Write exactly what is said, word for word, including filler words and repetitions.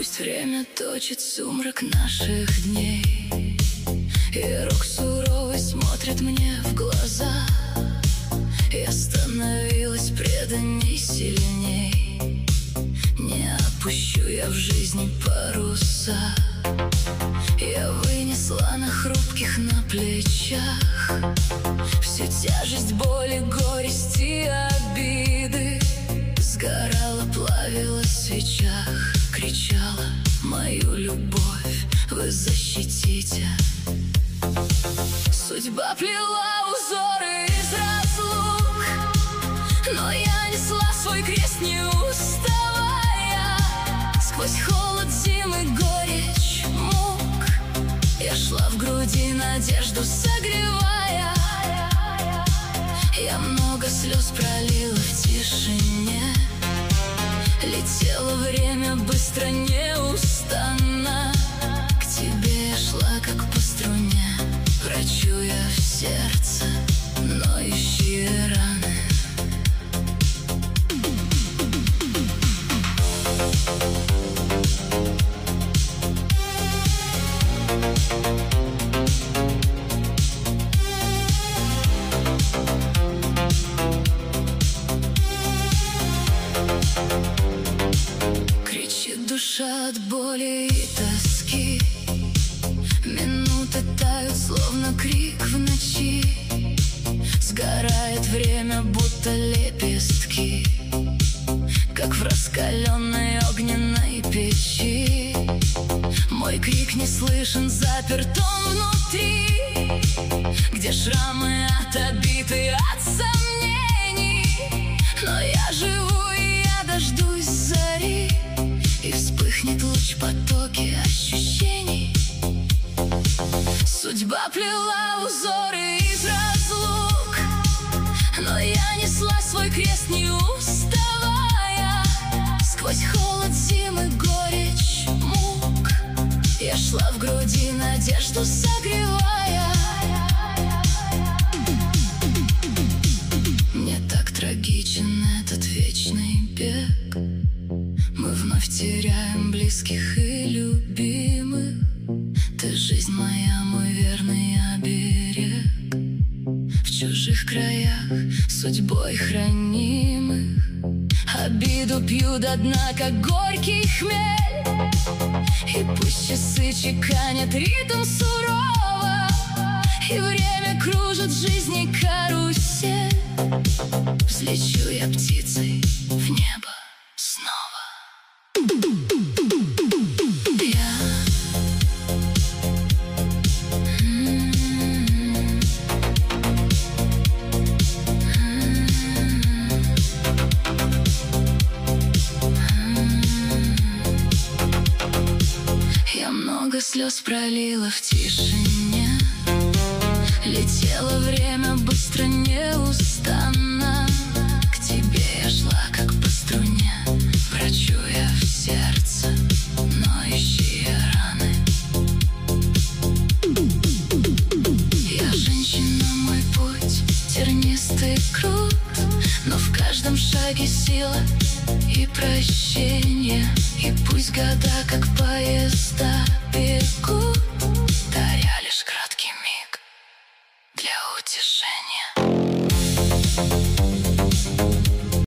Пусть время точит сумрак наших дней, и рок суровый смотрит мне в глаза. Я становилась преданней, сильней. Не опущу я в жизни паруса. Я вынесла на хрупких на плечах всю тяжесть боли, горести, обиды. Сгорала, плавилась в свечах, кричала: мою любовь вы защитите. Судьба плела узоры из разлук, но я несла свой крест, не уставая. Сквозь холод зимы, горечь мук, я шла в груди надежду согревая. Я много слез пролила в тишине. Летело время быстро, неустанно. К тебе я шла, как по струне, врачуя в сердце ноющие раны. Кричит душа от боли и тоски. Минуты тают, словно крик в ночи. Сгорает время, будто лепестки, как в раскаленной огненной печи. Мой крик не слышен, заперт он внутри, где шрамы от обид и от сомнений. Но я живу, и я дождусь зари, и вспыхнет луч в потоке ощущений. Судьба плела узоры из разлук, но я несла свой крест, не уставая. Сквозь холод зимы, горечь мук, я шла в груди надежду согревая. Мне так трагичен этот вечный бег. Мы вновь теряем близких и любимых. Ты жизнь моя, мой верный оберег. В чужих краях судьбой хранимых обиду пью до дна, как горький хмель. И пусть часы чеканят ритм сурово, и время кружит в жизни карусель, взлечу я птицей в небо снова. Я Я много слез пролила в тишине. Летело время быстро, неустанно. К тебе я шла, как по струне, врачуя в сердце ноющие раны. Я женщина, мой путь тернистый, крут, но в каждом шаге сила и прощение. И пусть года, как поезда, бегут, даря лишь краткий